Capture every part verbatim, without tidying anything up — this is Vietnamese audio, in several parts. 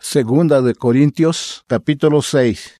Segunda de Corintios, capítulo seis.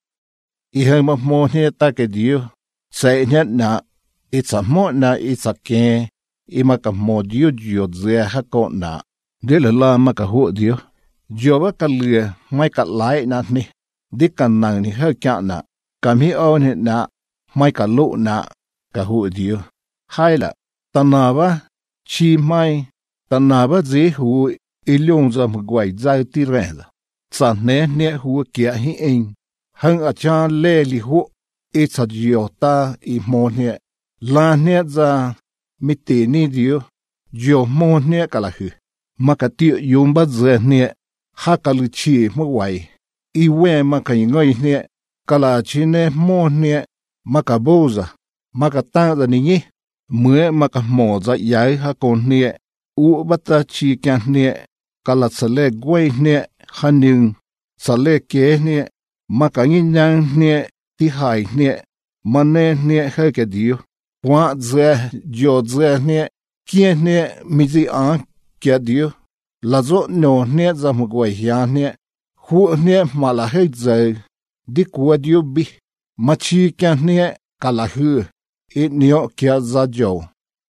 Y hemos mohneta que Dios se na itza na itza que y macamo Dios yo de hako na. De la la macahu Dios. Yo va calia, maika lai na ni. Dikan nang ni haka na. Kami on na, maika lu na, kahu Dios. Haila, tanaba, chi mai, tanaba zi hu ilung za mguai zai tirenda. Sa ne ne hu kia hi in. Hang a chan le li hu itza jiota i mo ne. La ne za miti ni Dios. Jo mo ne kalahu. Makati yumba ze ne. Hakalu chi mguai. Iwe maka ingoi ne. Kala chi ne mo ne. Makaboza. Makatanga ni mue maka mo za yai hakon ne. U bata chi kyan ne. Kala sale gwei ne. Haning sale ke ne makanginyang ne tihai ne mane ne heke Dio wa ze jo ze ne kien ne mizi an ke Dio lazo no ne za mugwai ya ne hu ne mala he ze dikwa Dio bi machi kyan ne kala hu it nio ke za jo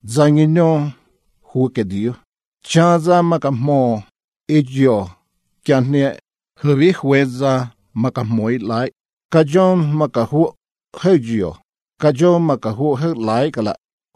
zangino hu ke Dio cha za makamo ejo kyan ne hwi hweza makamoi lai kajon makahu hejio kajon makahu he lai kala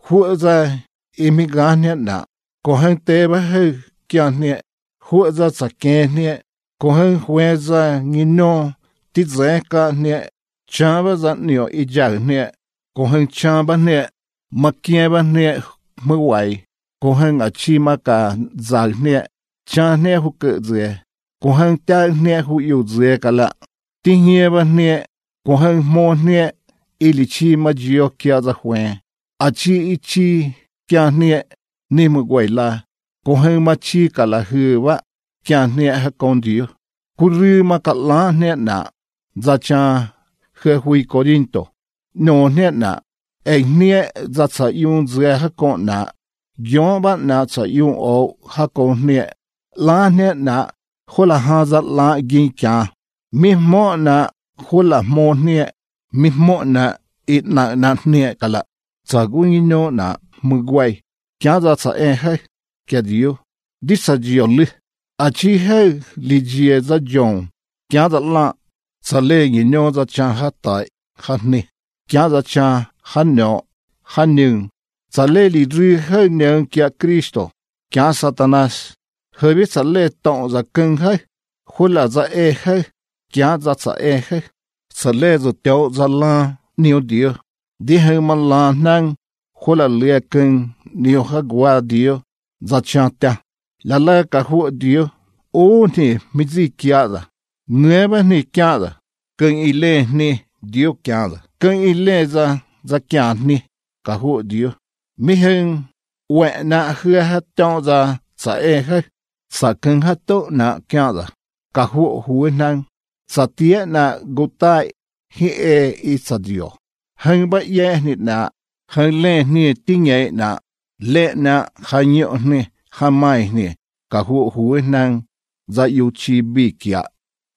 huza imigane na kohen teba he kyan ne huza sake ne kohen hweza ngino tizeka ne chaba za nio ijag ne kohen chaba ne makieba ne mwai kohen achima ka zag ne cha ne hukze kohen ta ne hu yu ze kala tingie ba ne kohen mo ne ilichi majio kya za hwe achi ichi kya ne ni mugwai la kohen machi kala huwa kya ne ha kondio kuru makala ne na za cha he hui Corinto no ne na e ne za cha yun ze ha kon na yon ba na cha yun o ha kon ne la ne na hula haza la ginka mismo na hula mo ne mismo na it na na ne kala sagungino na mugwai kya za sa e he kya Dio disa jioli achi he lijie za jon kya za la sa le ngino za cha hatai khani kya za cha hanyo hanin sa le li ri he ne kya Kristo kya Satanas hơi sa lê tọng ra cưng hơi hula ra e hơi kia ra sa e hơi sa lê rồi tiêu ra la nhiều điều đi hơi mà la năng hula lê cưng nhiều hơi qua điều ra chăng ta là la cả hua điều ô nè mi gì kia ra nghe bên nè kia ra cưng y lê nè điều kia ra cưng y lê ra ra kia nè cả hua điều mi hưng quẹ na hưa hết cho ra sa e hơi sa keng hato na kya da ka hu hu nang sa tie na gutai hi e i sa dio hang ba ye ni na hang le ni tinge na le na hanyo ni hamai ni ka hu hu nang za yu chi bi kya